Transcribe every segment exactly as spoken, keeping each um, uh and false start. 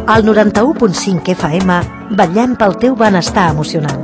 Al noranta-u punt cinc F M vetllem pel teu benestar emocional.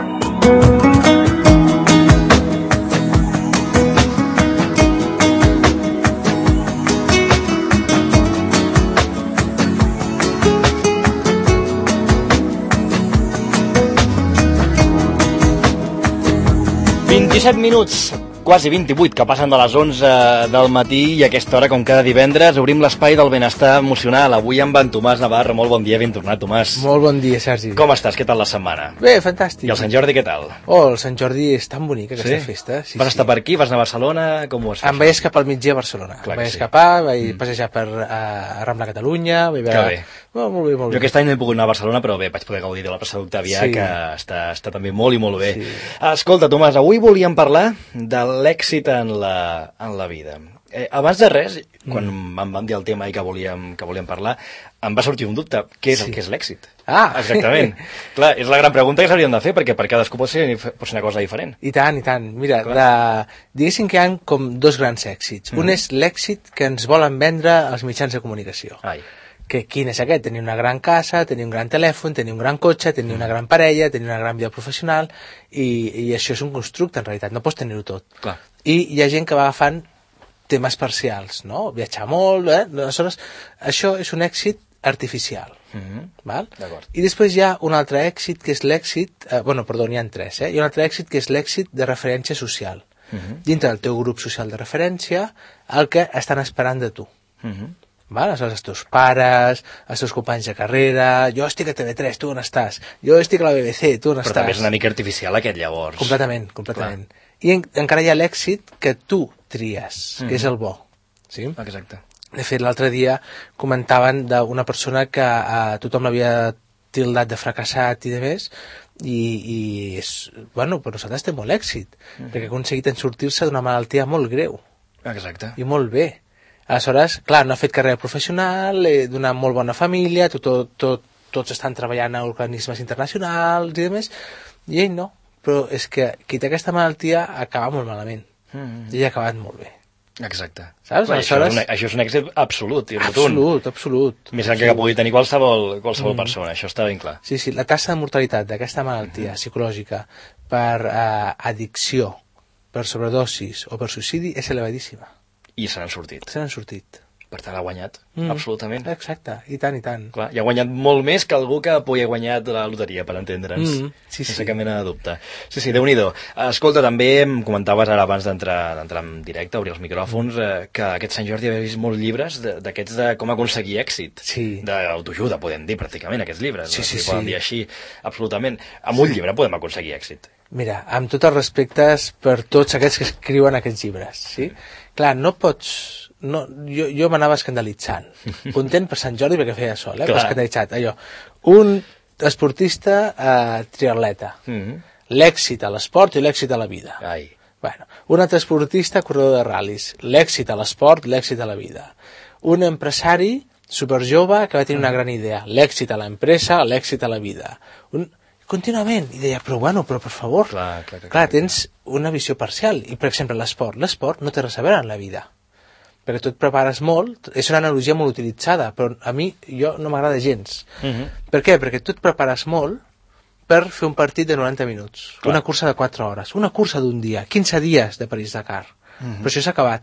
vint-i-set minuts, quasi vint-i-vuit, que passen de les onze del matí, i a aquesta hora, com cada divendres, obrim l'espai del benestar emocional. Avui amb en Tomàs Navarro. Molt bon dia, ben tornat, Tomàs. Molt bon dia, Sergi. Com estàs? Què tal la setmana? Bé, fantàstic. I el Sant Jordi, què tal? Oh, el Sant Jordi és tan bonic, aquesta sí? festa. Sí, vas sí. estar per aquí? Vas anar a Barcelona? Com ho has fet? Em vaig escapar al migdia a Barcelona. Clar em vaig sí. escapar, vaig mm. passejar per uh, Rambla Catalunya. Vaig veure... Que bé. Oh, molt bé, molt jo bé. aquest any no he pogut anar a Barcelona, però bé, vaig poder gaudir de la plaça d'Octavià, sí. que està, està també molt i molt bé. Sí. Escolta, Tomàs, avui volíem parlar de l'èxit en la, en la vida. Eh, abans de res, quan mm. em van dir el tema i que volíem, que volíem parlar, em va sortir un dubte. Què és sí. el que és l'èxit? Ah! Exactament. Clar, és la gran pregunta que s'haurien de fer, perquè per cadascú pot ser, pot ser una cosa diferent. I tant, i tant. Mira, la... diguéssim que hi ha com dos grans èxits. Mm. Un és l'èxit que ens volen vendre els mitjans de comunicació. Ai. Que quin és aquest? Tenir una gran casa, tenir un gran telèfon, tenir un gran cotxe, tenir una gran parella, tenir una gran vida professional, i, i això és un constructe, en realitat, no pots tenir-ho tot. Clar. I hi ha gent que va agafant temes parcials, no? Viatjar molt, eh? Aleshores, això és un èxit artificial. Mm-hmm. Val? D'acord. I després hi ha un altre èxit, que és l'èxit... Eh, bueno, perdó, n'hi ha tres, eh? Hi ha un altre èxit, que és l'èxit de referència social. Mm-hmm. Dintre del teu grup social de referència, el que estan esperant de tu. Mm-hmm. Val? Aleshores, els teus pares, els teus companys de carrera, jo estic a T V tres, tu on estàs? Jo estic a la B B C, tu on Però estàs? Però també és una mica artificial aquest, llavors. Completament, completament. Clar. I en, encara hi ha l'èxit que tu tries, mm. que és el bo. Sí? Exacte. De fet, l'altre dia comentaven d'una persona que a tothom l'havia tildat de fracassat i de més, i, i és, bueno, per nosaltres té molt èxit, mm. perquè ha aconseguit en sortir-se d'una malaltia molt greu. Exacte. I molt bé. Aleshores, clar, no ha fet carrera professional, eh, d'una molt bona família, tot, tot, tot, tots estan treballant a organismes internacionals i demés, i ell no. Però és que qui té aquesta malaltia acaba molt malament. Mm-hmm. I ell ha acabat molt bé. Exacte. Saps? Clar, Aleshores... això, és un, això és un èxit absolut i rotund. Absolut, absolut. Més enllà que pugui tenir qualsevol, qualsevol mm. persona, això està ben clar. Sí, sí, la taxa de mortalitat d'aquesta malaltia mm-hmm. psicològica per eh, addicció, per sobredosis o per suïcidi és elevadíssima. I se n'han sortit. Se n'han sortit. Per tant, ha guanyat, mm. absolutament. Exacte, i tant, i tant. Clar, i ha guanyat molt més que algú que pugui haver guanyat la loteria, per entendre'ns. Mm. Sí, sí. Sense cap mena de dubte. Sí, sí, Déu-n'hi-do. Escolta, també em comentaves ara abans d'entrar en directe, obrir els micròfons, eh, que aquest Sant Jordi havia vist molts llibres d'aquests de, de com aconseguir èxit. Sí. D'autoajuda, podem dir, pràcticament, aquests llibres. Sí, sí, si sí. Poden dir així, absolutament. Amb un llibre podem aconseguir èxit. Mira, amb tots els respectes per tots aquests que escriuen aquests llibres, sí? Clar, no pots... No, jo jo m'anava escandalitzant. Content per Sant Jordi perquè feia sol, eh? Però escandalitzat. Allò, un esportista eh, triatleta. Mm-hmm. L'èxit a l'esport i l'èxit a la vida. Ai. Bueno, un altre esportista corredor de ral·lis. L'èxit a l'esport, l'èxit a la vida. Un empresari superjove que va tenir una gran idea. L'èxit a l'empresa, l'èxit a la vida. Un... Contínuament. I deia, però bueno, però per favor. Clar, clar, clar, clar, tens una visió parcial. I, per exemple, l'esport. L'esport no té res a veure en la vida. Perquè tu et prepares molt, és una analogia molt utilitzada, però a mi, jo no m'agrada gens. Uh-huh. Per què? Perquè tu et prepares molt per fer un partit de noranta minuts, clar. Una cursa de quatre hores, una cursa d'un dia, quinze dies de París-Dakar. Uh-huh. Però això s'ha acabat.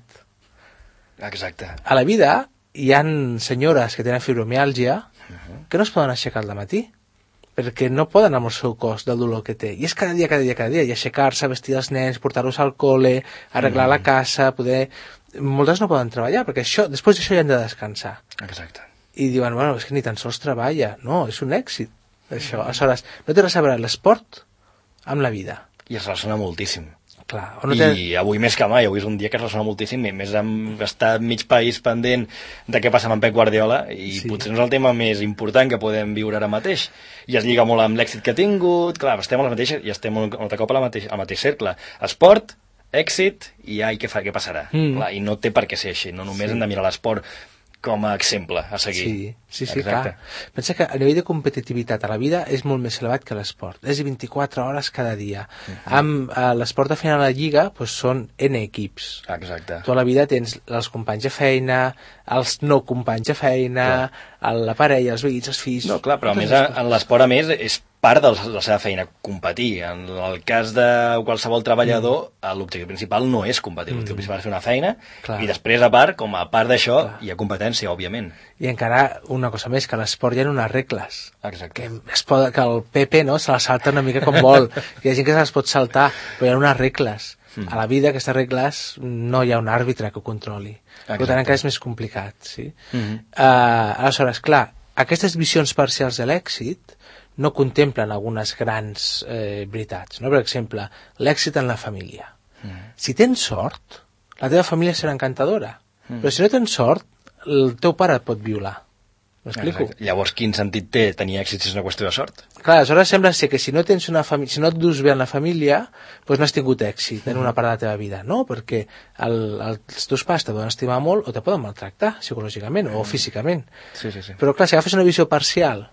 Exacte. A la vida hi ha senyores que tenen fibromiàlgia uh-huh. que no es poden aixecar al matí, perquè no poden amb el seu cos del dolor que té. I és cada dia, cada dia, cada dia, i aixecar-se, vestir els nens, portar-los al col·le, arreglar mm. la casa, poder... Moltes no poden treballar, perquè això, després d'això ja han de descansar. Exacte. I diuen, bueno, és que ni tan sols treballa. No, és un èxit, això. Mm. Aleshores, no té res a veure l'esport amb la vida. I es relaciona moltíssim. Clar, no té... I avui més que mai, avui és un dia que es ressona moltíssim, i més amb estar mig país pendent de què passa amb en Pep Guardiola, i sí. potser no és el tema més important que podem viure ara mateix, i es lliga molt amb l'èxit que ha tingut. Clar, estem a la mateixa, i estem un altre cop a la mateix, al mateix cercle. Esport, èxit, i ai, què, fa, què passarà? Mm. Clar, i no té per què ser així, no només sí. hem de mirar l'esport com a exemple a seguir. Sí, sí, sí, clar. Pensa que a nivell de competitivitat a la vida és molt més elevat que l'esport. És vint-i-quatre hores cada dia. Uh-huh. Amb uh, l'esport de final a la lliga pues, són N equips. Exacte. Tota la vida tens els companys de feina, els no companys de feina, la parella, els veïns, els fills... No, clar, però a més en l'esport a més és part de la seva feina competir. En el cas de qualsevol treballador, mm. l'objectiu principal no és competir, l'objectiu mm. principal és fer una feina, clar. I després, a part, com a part d'això, clar. Hi ha competència, òbviament. I encara una cosa més, que a l'esport hi ha unes regles. Exacte. Que, es pot, que el Pepe no, se la salta una mica com vol, que hi ha gent que se les pot saltar, però hi ha unes regles. Mm. A la vida, aquestes regles, no hi ha un àrbitre que ho controli. Exacte. Per tant, encara és més complicat, sí? Mm-hmm. Uh, aleshores, clar, aquestes visions parcials de l'èxit no contemplen algunes grans eh, veritats, no? Per exemple, l'èxit en la família. Mm. Si tens sort, la teva família serà encantadora, mm. però si no tens sort, el teu pare et pot violar. M'explico? Exacte. Llavors, quin sentit té tenir èxit si és una qüestió de sort? Clar, aleshores sembla ser que si no tens una família, si no et dus bé en la família, doncs no has tingut èxit en una part de la teva vida, no? Perquè el, el, els teus pares te poden estimar molt o te poden maltractar psicològicament mm. o físicament. Sí, sí, sí. Però clar, si agafes una visió parcial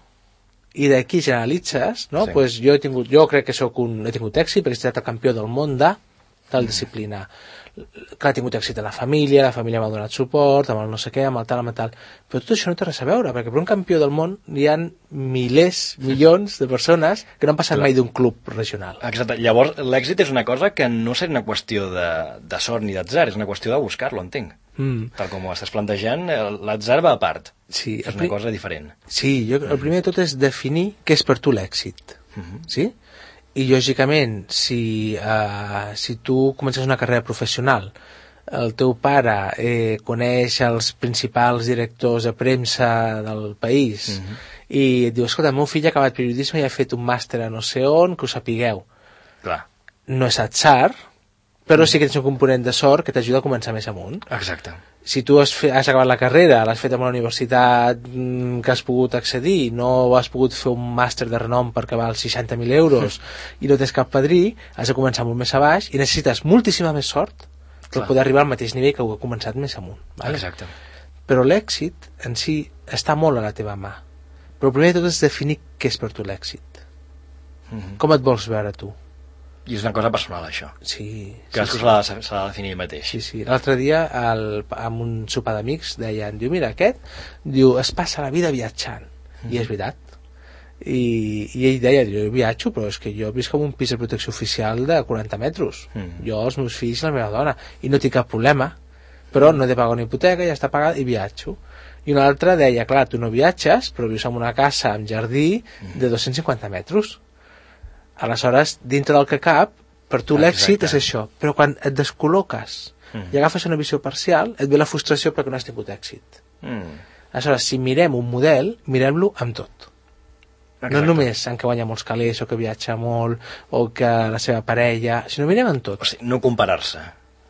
i d'aquí generalitzes, no? Sí. Pues jo he tingut, jo crec que soc un, he tingut èxit perquè he estat el campió del món de tal disciplina. Clar, he tingut èxit en la família, la família m'ha donat suport, amb el no sé què, amb el tal, amb el tal, però tot això no té res a veure, perquè per un campió del món hi ha milers, milions de persones que no han passat Clar. Mai d'un club regional. Exacte, llavors l'èxit és una cosa que no és una qüestió de, de sort ni d'atzar, és una qüestió de buscar-lo, entenc. Mm. Tal com ho estàs plantejant, l'atzar va a part. Sí, és una cosa diferent. Sí, jo, el primer de tot és definir què és per tu l'èxit. Mm-hmm. Sí? I lògicament, si, uh, si tu comences una carrera professional, el teu pare eh, coneix els principals directors de premsa del país mm-hmm. i et diu, escolta, el meu fill ha acabat periodisme i ha fet un màster a no sé on, que ho sapigueu. Clar. No és atzar, però sí que tens un component de sort que t'ajuda a començar més amunt. Exacte. Si tu has, fe, has acabat la carrera, l'has fet en una universitat mm, que has pogut accedir, no has pogut fer un màster de renom perquè val seixanta mil euros i no tens cap padrí, has de començar molt més a baix i necessites moltíssima més sort per Clar. Poder arribar al mateix nivell que ho ha començat més amunt. Vale? Exacte. Però l'èxit en si està molt a la teva mà. Però el primer de tot és definir què és per tu l'èxit. Mm-hmm. Com et vols veure tu? I és una cosa personal, això. Sí. Cadascú sí, sí. s'ha de definir mateix. Sí, sí. L'altre dia, el, amb un sopar d'amics, deien, diu, mira, aquest, diu, es passa la vida viatjant. Mm. I és veritat. I, i ell deia, jo viatjo, però és que jo visc com un pis de protecció oficial de quaranta metres. Mm. Jo, els meus fills, la meva dona. I no tinc cap problema. Però no he de pagar una hipoteca, ja està pagat, i viatjo. I un altre deia, clar, tu no viatges, però vius en una casa amb jardí mm. de dos-cents cinquanta metres. Aleshores, dintre del que cap, per tu ah, l'èxit és això. Però quan et descol·loques mm. i agafes una visió parcial, et ve la frustració perquè no has tingut èxit. Mm. Aleshores, si mirem un model, mirem-lo amb tot. Exacte. No només en què guanya molts calés, o que viatja molt, o que la seva parella, sinó mirem en tot. O sigui, no comparar-se.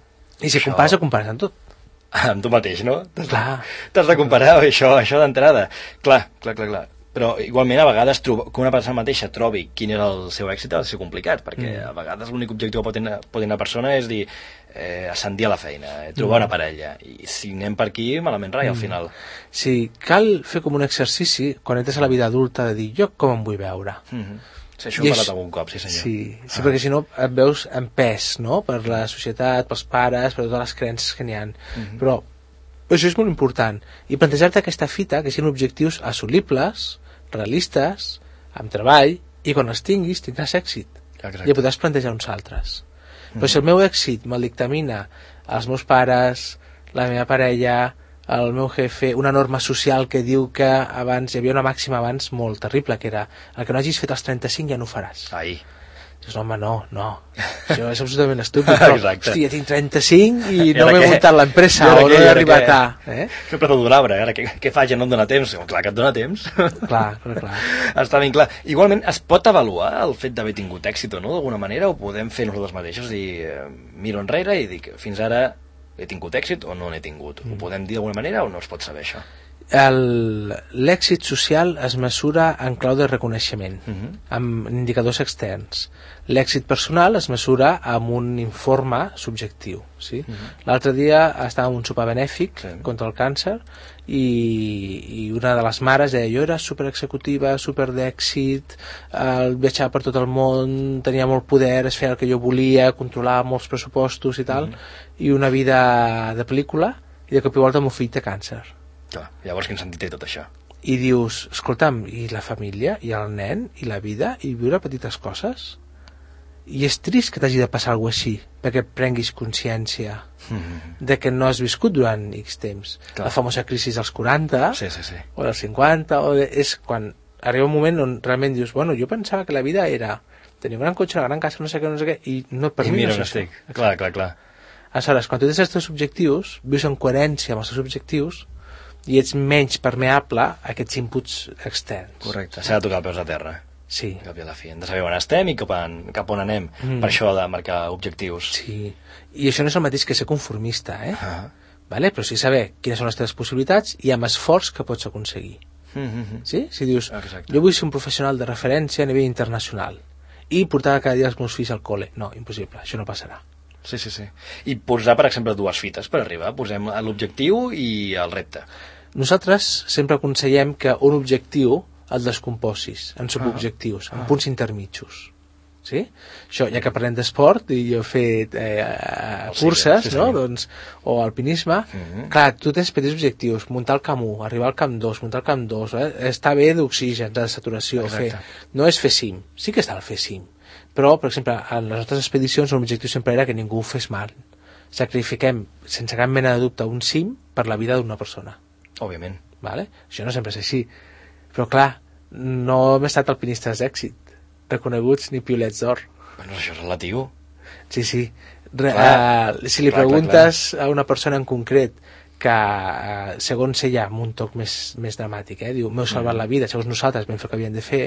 I si això... compares, compares amb tot. Amb tu mateix, no? T'has de comparar això, això d'entrada. Clar, clar, clar, clar. Però igualment a vegades trobo, que una persona mateixa trobi quin és el seu èxit ha de ser complicat, perquè mm. a vegades l'únic objectiu que pot tenir, pot tenir una persona és dir eh, ascendir a la feina, eh, trobar mm. una parella, i si anem per aquí malament rai mm. al final. Sí, cal fer com un exercici quan entres a la vida adulta de dir jo com em vull veure. Mm-hmm. Sí, això ho he parlat algun cop, sí senyor. Sí, sí ah. perquè si no et veus en pes, no?, per la societat, pels pares, per totes les creences que n'hi ha. Mm-hmm. Però això és molt important, i plantejar-te aquesta fita que siguin objectius assolibles, realistes, amb treball, i quan els tinguis tindràs èxit. Exacte. I podràs plantejar uns altres. Mm-hmm. Però si el meu èxit me'l dictamina els meus pares, la meva parella, el meu jefe, una norma social que diu que abans, hi havia una màxima abans molt terrible, que era el que no hagis fet als trenta-cinc ja no ho faràs. Ai. Dius, home, no, no, això és absolutament estúpid, però, hòstia, tinc trenta-cinc i, I no m'he muntat l'empresa, o no he arribat a... Eh? Sempre t'ho donava, ara què, què faig, no em dóna temps? Oh, clar que et dóna temps. Clar, clar, clar. Està ben clar. Igualment, es pot avaluar el fet d'haver tingut èxit o no, d'alguna manera, o podem fer nosaltres mateixos i eh, miro enrere i dic, fins ara he tingut èxit o no n'he tingut? Mm. Ho podem dir d'alguna manera o no es pot saber això? l'èxit social es mesura en clau de reconeixement, uh-huh. amb indicadors externs. L'èxit personal es mesura amb un informe subjectiu. Sí? Uh-huh. L'altre dia estava en un sopar benèfic sí. contra el càncer i, i una de les mares deia, jo era superexecutiva, super d'èxit, eh, viatjava per tot el món, tenia molt poder, es feia el que jo volia, controlava molts pressupostos i tal, uh-huh. i una vida de pel·lícula, i de cop i volta el meu fill té càncer. Clar, llavors quin sentit té tot això? I dius, escolta'm, i la família, i el nen, i la vida, i viure petites coses? I és trist que t'hagi de passar alguna cosa així, perquè prenguis consciència mm-hmm. de que no has viscut durant X temps. Clar. La famosa crisi dels quaranta, sí, sí, sí. o dels cinquanta, o de, és quan arriba un moment on realment dius, bueno, jo pensava que la vida era tenir un gran cotxe, una gran casa, no sé què, no sé què, i no, per I mi mira no on estic. Clar, clar, clar. Aleshores, quan tu tens els teus objectius, vius en coherència amb els teus objectius, i ets menys permeable a aquests inputs externs. Correcte, s'ha de tocar peus a terra. Sí. Cap i a la fi. Hem de saber on estem i cap, en, cap on anem. Mm. Per això de marcar objectius. Sí. I això no és el mateix que ser conformista, eh? Ah. Vale? Però sí saber quines són les teves possibilitats i amb esforç que pots aconseguir. Mm-hmm. Sí? Si dius, exacte. Jo vull ser un professional de referència a nivell internacional i portar cada dia els meus fills al col·le. No, impossible, això no passarà. Sí, sí, sí. I posar, per exemple, dues fites per arribar. Posem l'objectiu i el repte. Nosaltres sempre aconsellem que un objectiu el descomposis en subobjectius, ah. en punts intermitjos. Sí? Això, ja que parlem d'esport i jo he fet eh, curses, sí, sí, sí. No? Doncs, o alpinisme, mm-hmm. clar, tu tens petits objectius, muntar el camp u, arribar al camp dos, muntar el camp dos, eh? Estar bé d'oxigen, de saturació, fer. No és fer cim, sí que està el fer cim, però, per exemple, en les nostres expedicions l'objectiu sempre era que ningú ho fes mal. Sacrifiquem, sense cap mena de dubte, un cim per la vida d'una persona. Òbviament. Vale? Això no sempre és així. Però, clar, no hem estat alpinistes d'èxit, reconeguts ni piolets d'or. Bueno, això és relatiu. Sí, sí. Re, clar, uh, si li clar, preguntes clar, clar. a una persona en concret que, uh, segons ella, amb un toc més, més dramàtic, eh, diu, m'heu salvat mm. la vida, segons nosaltres vam fer el que havíem de fer,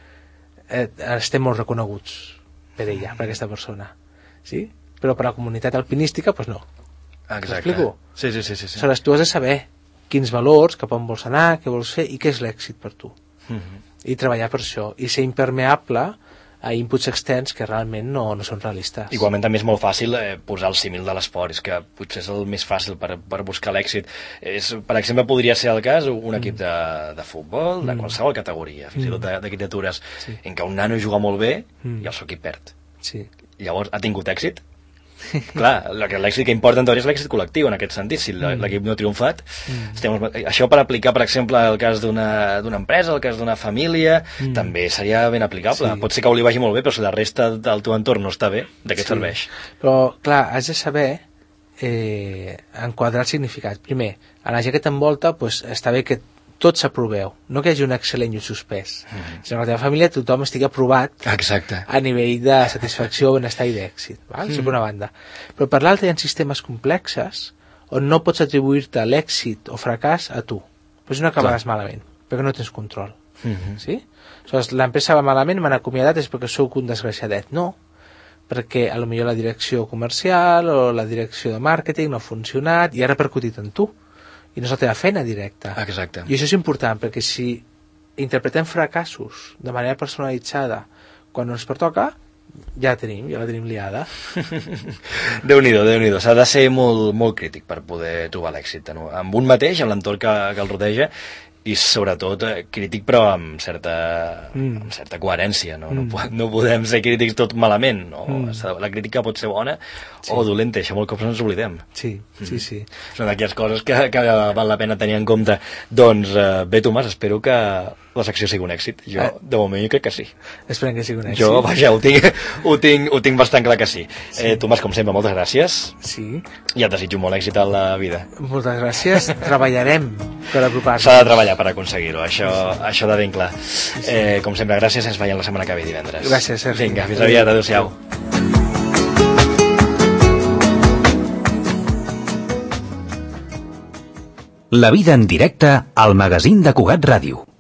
eh, estem molt reconeguts per ella, per aquesta persona. Sí? Però per la comunitat alpinística, doncs no. Exacte. M'explico? Sí, sí, sí, sí, sí. Aleshores, tu has de saber quins valors, cap on vols anar, què vols fer i què és l'èxit per tu. Mm-hmm. I treballar per això. I ser impermeable a inputs externs que realment no, no són realistes. Igualment també és molt fàcil eh, posar el símil de l'esport, és que potser és el més fàcil per, per buscar l'èxit. És, per exemple, podria ser el cas un mm. equip de, de futbol, de mm. qualsevol categoria, fins i tot d'arquitectures, sí. en què un nano juga molt bé mm. i el seu equip perd. Sí. Llavors, ha tingut èxit? Clar, l'èxit que importa en teoria és l'èxit col·lectiu en aquest sentit, si l'equip no ha triomfat mm. estem, això per aplicar per exemple el cas d'una empresa, el cas d'una família mm. també seria ben aplicable, sí. Pot ser que li vagi molt bé, però si la resta del teu entorn no està bé, de què sí. serveix? Però clar, has de saber eh, enquadrar el significat. Primer, a la gent que t'envolta pues, està bé que tots s'aproveu, no que hi hagi un excel·lent i un suspès, mm. sinó que la teva família tothom estigui aprovat Exacte. A nivell de satisfacció, benestar i d'èxit, val? Mm. Per una banda. Però per l'altra hi ha sistemes complexes on no pots atribuir-te l'èxit o fracàs a tu, però si no acabaràs Clar. malament, perquè no tens control. Mm-hmm. Sí? Aleshores, l'empresa va malament, m'han acomiadat, és perquè sóc un desgraciadet. No, perquè a lo millor la direcció comercial o la direcció de màrqueting no ha funcionat i ha repercutit en tu. I no és la teva feina directa. Exacte. I això és important, perquè si interpretem fracassos de manera personalitzada quan no ens pertoca, ja la tenim, ja la tenim liada. Déu-n'hi-do, Déu-n'hi-do. S'ha de ser molt, molt crític per poder trobar l'èxit, no? Amb un mateix, en l'entorn que, que el rodeja, i sobretot crític però amb certa, mm. amb certa coherència, no? Mm. No, no podem ser crítics tot malament, no? Mm. La crítica pot ser bona sí. o dolenta, això molt cops ens oblidem. Sí, mm. sí, sí. Són d'aquelles coses que, que val la pena tenir en compte. Doncs eh, bé, Tomàs, espero que la secció sigui un èxit. Jo, eh. de moment, jo crec que sí. Esperem que sigui un èxit. Jo, vaja, ho tinc, ho tinc, ho tinc bastant clar que sí. sí. Eh, Tomàs, com sempre, moltes gràcies. Sí. I et desitjo molt èxit a la vida. Moltes gràcies. Treballarem per apropar-nos. S'ha de treballar per aconseguir-ho, això, això de ben clar. Eh, com sempre, gràcies, ens veiem la setmana que ve divendres. Gràcies, Sergi. Vinga, fins aviat, adéu-siau. La vida en directe al magazín de Cugat Ràdio.